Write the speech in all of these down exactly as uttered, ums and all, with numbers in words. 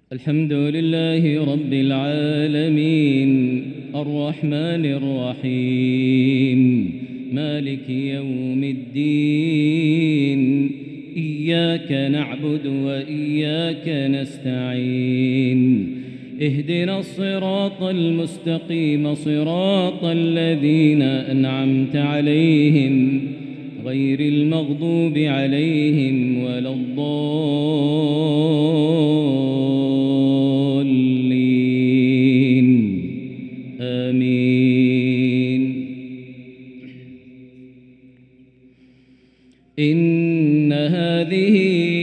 الحمد لله رب العالمين الرحمن الرحيم مالك يوم الدين إياك نعبد وإياك نستعين اهدنا الصراط المستقيم صراط الذين أنعمت عليهم غير المغضوب عليهم ولا الضالين آمين. إن هذه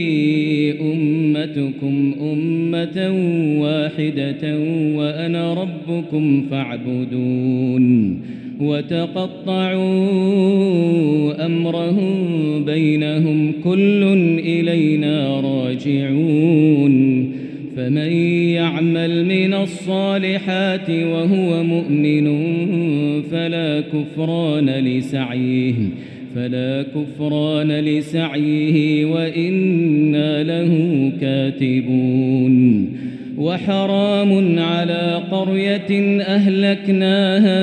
أمتكم أمة واحدة وأنا ربكم فاعبدون وتقطعوا أمرهم بينهم كل إلينا راجعون فمن يعمل من الصالحات وهو مؤمن فلا كفران لسعيه فلا كفران لسعيه وإنا له كاتبون وحرام على قرية أهلكناها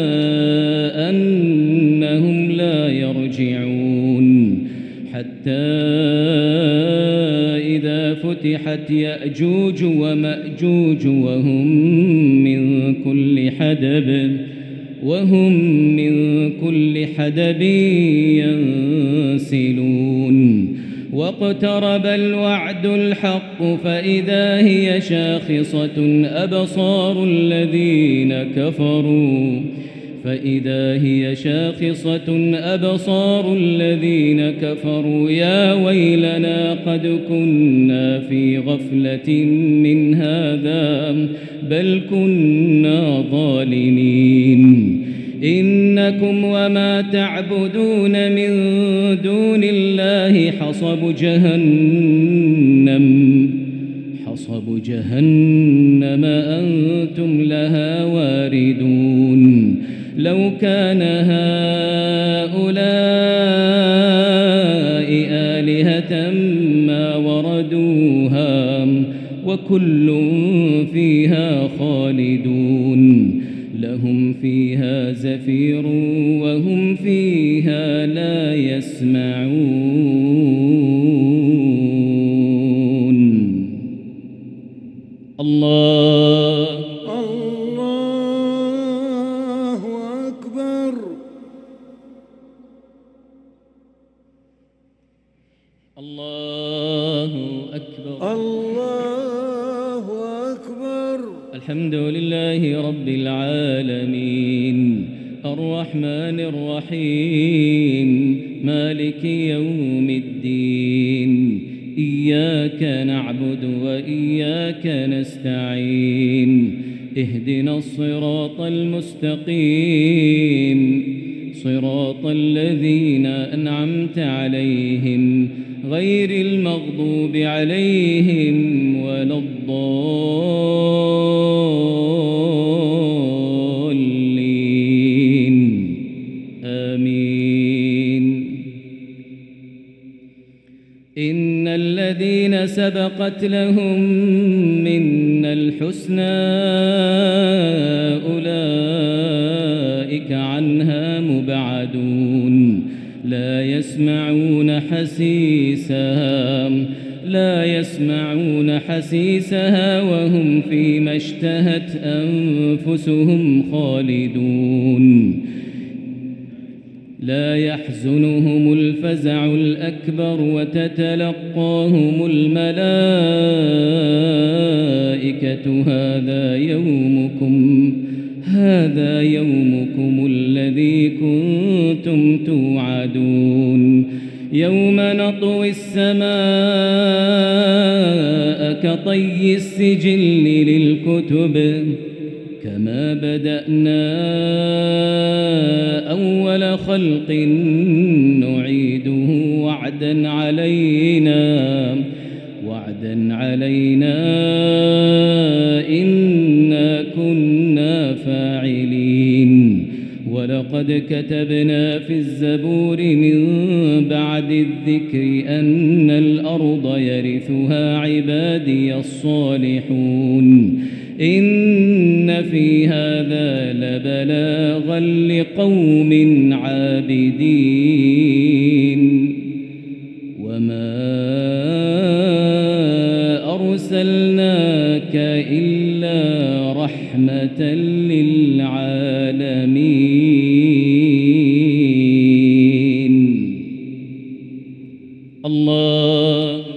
أنهم لا يرجعون حتى إذا فتحت يأجوج ومأجوج وهم من كل حدب وهم من كل حدب ينسلون واقترب الوعد الحق فإذا هي شاخصة أبصار الذين كفروا فإذا هي شاخصة أبصار الذين كفروا يا ويلنا قد كنا في غفلة من هذا بل كنا ظالمين إنكم وما تعبدون من دون الله حصب جهنم حصب جهنم أنتم لها واردون لو كان هؤلاء آلهة ما وردوها وكل فيها خالدون لهم فيها زفير وهم فيها لا يسمعون. الله الله أكبر. الله أكبر. الله أكبر. الحمد لله رب العالمين الرحمن الرحيم مالك يوم الدين إياك نعبد وإياك نستعين اهدنا الصراط المستقيم صراط الذين أنعمت عليهم غير المغضوب عليهم ولا الضالين آمين. إن الذين سبقت لهم منا الحسنى أولئك عنها مبعدون لا يسمعون حسيسها لا يسمعون حسيسها وهم فيما اشتهت أنفسهم خالدون لا يحزنهم الفزع الأكبر وتتلقاهم الملائكة هذا يومكم هذا يومكم الذي كنتم توعدون يوم نطوي السماء كطي السجل للكتب كما بدأنا أول خلق نعيده وعدا علينا وعدا علينا إنا كنا فاعلين ولقد كتبنا في الزبور من بعد الذكر أن الأرض والأرض يرثها عبادي الصالحون إن في هذا لبلاغا لقوم عابدين وما أرسلناك إلا رحمة للعالمين. الله